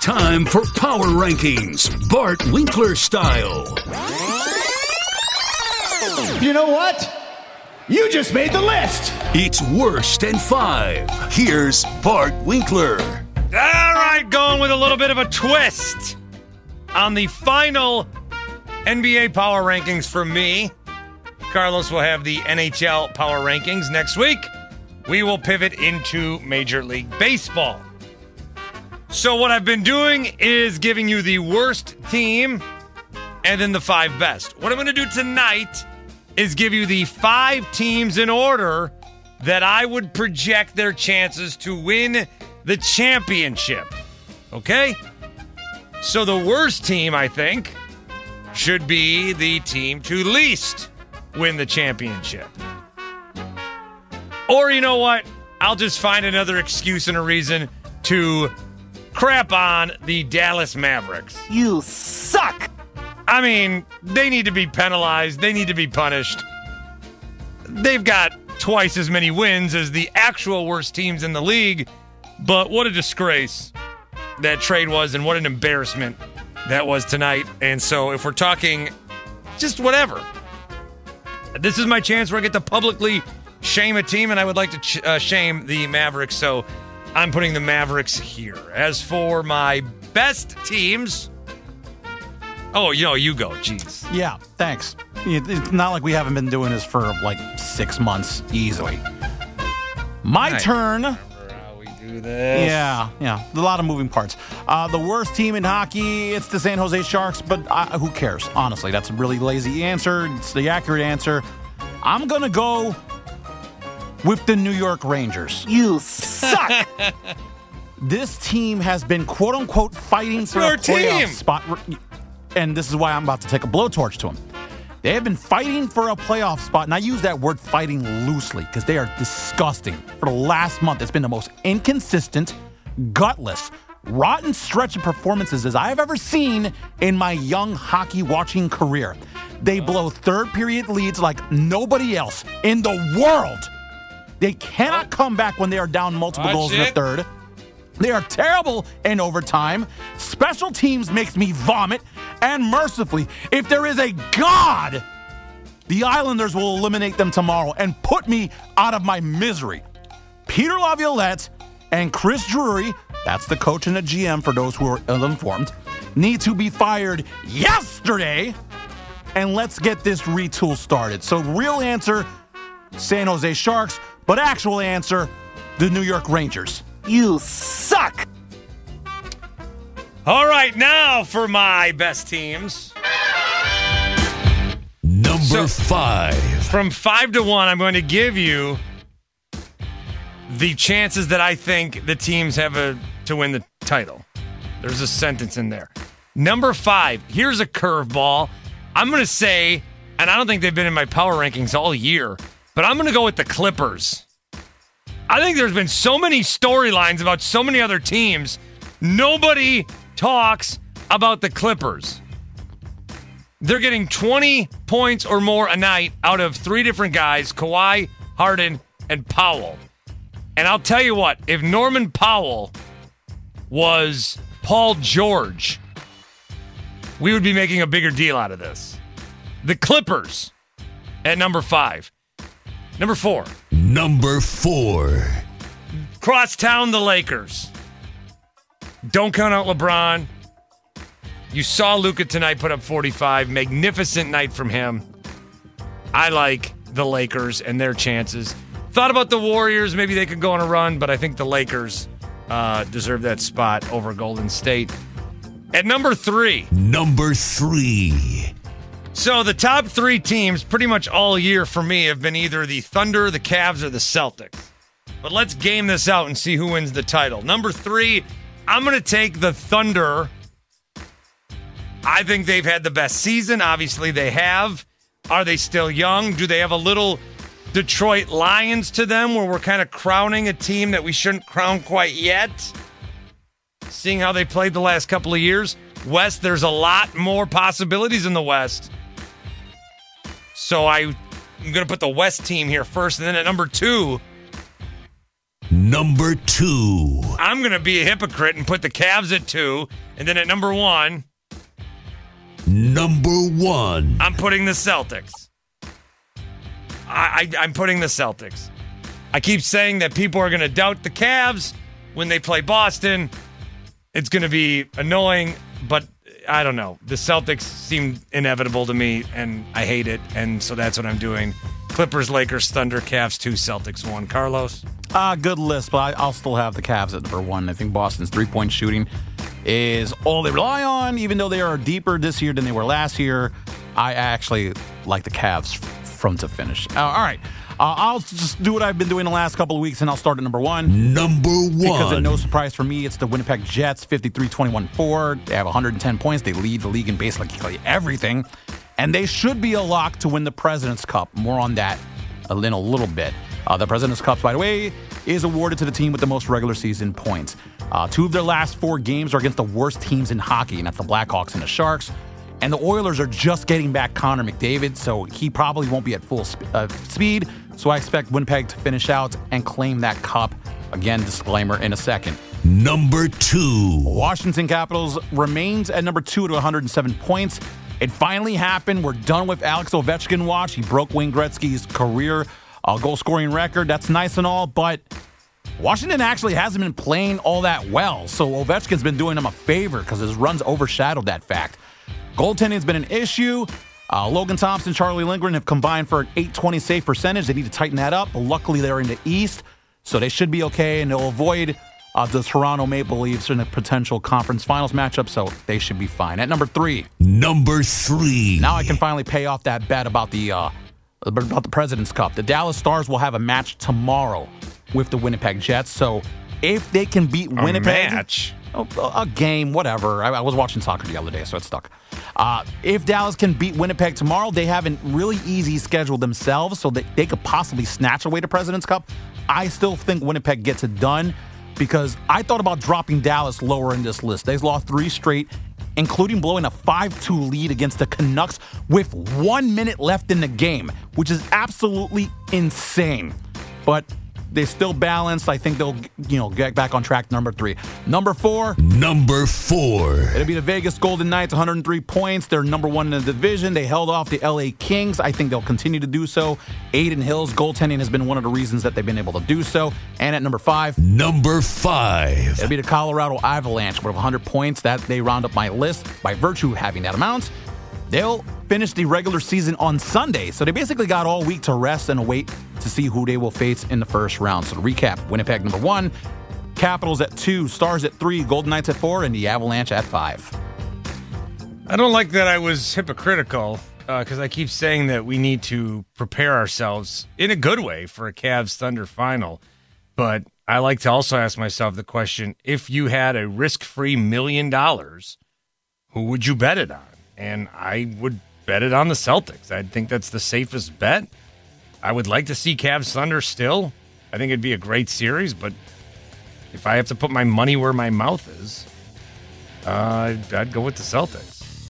time for Power Rankings, Bart Winkler style. You know what? You just made the list. It's worst and 5. Here's Bart Winkler. All right, going with a little bit of a twist on the final NBA Power Rankings for me. Carlos will have the NHL Power Rankings next week. We will pivot into Major League Baseball. So what I've been doing is giving you the worst team and then the 5 best. What I'm going to do tonight is give you the 5 teams in order that I would project their chances to win the championship. Okay? So the worst team, I think, should be the team to least win the championship. Or you know what? I'll just find another excuse and a reason to crap on the Dallas Mavericks. You suck. I mean, they need to be penalized. They need to be punished. They've got twice as many wins as the actual worst teams in the league. But what a disgrace that trade was, and what an embarrassment that was tonight. And so if we're talking just whatever, this is my chance where I get to publicly shame a team, and I would like to shame the Mavericks. So I'm putting the Mavericks here. As for my best teams... Oh, you go. Jeez. Yeah, thanks. It's not like we haven't been doing this for like 6 months easily. My turn. Remember how we do this? Yeah. A lot of moving parts. The worst team in hockey, it's the San Jose Sharks, but who cares? Honestly, that's a really lazy answer. It's the accurate answer. I'm going to go with the New York Rangers. You suck. This team has been, quote-unquote, fighting for a playoff spot. And this is why I'm about to take a blowtorch to them. They have been fighting for a playoff spot, and I use that word fighting loosely because they are disgusting. For the last month, it's been the most inconsistent, gutless, rotten stretch of performances as I have ever seen in my young hockey watching career. They blow third-period leads like nobody else in the world. They cannot come back when they are down multiple goals in the third. They are terrible in overtime. Special teams makes me vomit. And mercifully, if there is a God, the Islanders will eliminate them tomorrow and put me out of my misery. Peter Laviolette and Chris Drury, that's the coach and the GM for those who are ill-informed, need to be fired yesterday. And let's get this retool started. So real answer, San Jose Sharks, but actual answer, the New York Rangers. You suck. All right, now for my best teams. Number 5. From 5 to 1, I'm going to give you the chances that I think the teams have to win the title. There's a sentence in there. Number 5, here's a curveball. I'm going to say, and I don't think they've been in my power rankings all year, but I'm going to go with the Clippers. I think there's been so many storylines about so many other teams. Nobody talks about the Clippers. They're getting 20 points or more a night out of 3 different guys, Kawhi, Harden, and Powell. And I'll tell you what, if Norman Powell was Paul George, we would be making a bigger deal out of this. The Clippers at number 5. Number 4. Number 4. Crosstown, the Lakers. Don't count out LeBron. You saw Luka tonight put up 45. Magnificent night from him. I like the Lakers and their chances. Thought about the Warriors. Maybe they could go on a run, but I think the Lakers deserve that spot over Golden State. At number 3. Number 3. So the top 3 teams pretty much all year for me have been either the Thunder, the Cavs, or the Celtics. But let's game this out and see who wins the title. Number 3, I'm going to take the Thunder. I think they've had the best season. Obviously, they have. Are they still young? Do they have a little Detroit Lions to them where we're kind of crowning a team that we shouldn't crown quite yet? Seeing how they played the last couple of years. West, there's a lot more possibilities in the West. So I'm going to put the West team here first. And then at number 2, Number 2. I'm going to be a hypocrite and put the Cavs at 2. And then at number 1. Number 1. I'm putting the Celtics. I'm putting the Celtics. I keep saying that people are going to doubt the Cavs when they play Boston. It's going to be annoying, but I don't know. The Celtics seem inevitable to me, and I hate it, and so that's what I'm doing. Clippers, Lakers, Thunder, Cavs 2, Celtics 1. Carlos? Good list, but I'll still have the Cavs at number 1. I think Boston's three-point shooting is all they rely on, even though they are deeper this year than they were last year. I actually like the Cavs from to finish. All right. I'll just do what I've been doing the last couple of weeks, and I'll start at number 1. Number 1. Because of no surprise for me, it's the Winnipeg Jets, 53-21-4. They have 110 points. They lead the league in basically everything. And they should be a lock to win the President's Cup. More on that in a little bit. The President's Cup, by the way, is awarded to the team with the most regular season points. 2 of their last 4 games are against the worst teams in hockey, and that's the Blackhawks and the Sharks. And the Oilers are just getting back Connor McDavid, so he probably won't be at full speed. So I expect Winnipeg to finish out and claim that cup. Again, disclaimer in a second. Number 2. Washington Capitals remains at number 2 at 107 points. It finally happened. We're done with Alex Ovechkin watch. He broke Wayne Gretzky's career goal-scoring record. That's nice and all, but Washington actually hasn't been playing all that well. So Ovechkin's been doing them a favor because his runs overshadowed that fact. Goaltending's been an issue. Logan Thompson, Charlie Lindgren have combined for an .820 save percentage. They need to tighten that up. But luckily, they're in the East, so they should be okay, and they'll avoid the Toronto Maple Leafs in a potential conference finals matchup, so they should be fine. At number 3. Number 3. Now I can finally pay off that bet about the President's Cup. The Dallas Stars will have a match tomorrow with the Winnipeg Jets, so if they can beat Winnipeg... A match? A game, whatever. I was watching soccer the other day, so it stuck. If Dallas can beat Winnipeg tomorrow, they have a really easy schedule themselves, so that they could possibly snatch away the President's Cup. I still think Winnipeg gets it done because I thought about dropping Dallas lower in this list. They've lost 3 straight, including blowing a 5-2 lead against the Canucks with 1 minute left in the game, which is absolutely insane. But they're still balanced. I think they'll, get back on track. Number 3. Number 4. Number 4. It'll be the Vegas Golden Knights, 103 points. They're number 1 in the division. They held off the LA Kings. I think they'll continue to do so. Aiden Hill's goaltending has been one of the reasons that they've been able to do so. And at number 5. Number 5. It'll be the Colorado Avalanche with 100 points. That they round up my list by virtue of having that amount. They'll finish the regular season on Sunday, so they basically got all week to rest and wait to see who they will face in the first round. So to recap, Winnipeg number 1, Capitals at 2, Stars at 3, Golden Knights at 4, and the Avalanche at 5. I don't like that I was hypocritical because I keep saying that we need to prepare ourselves in a good way for a Cavs-Thunder final. But I like to also ask myself the question, if you had a risk-free $1 million, who would you bet it on? And I would bet it on the Celtics. I think that's the safest bet. I would like to see Cavs Thunder still. I think it'd be a great series, but if I have to put my money where my mouth is, I'd go with the Celtics.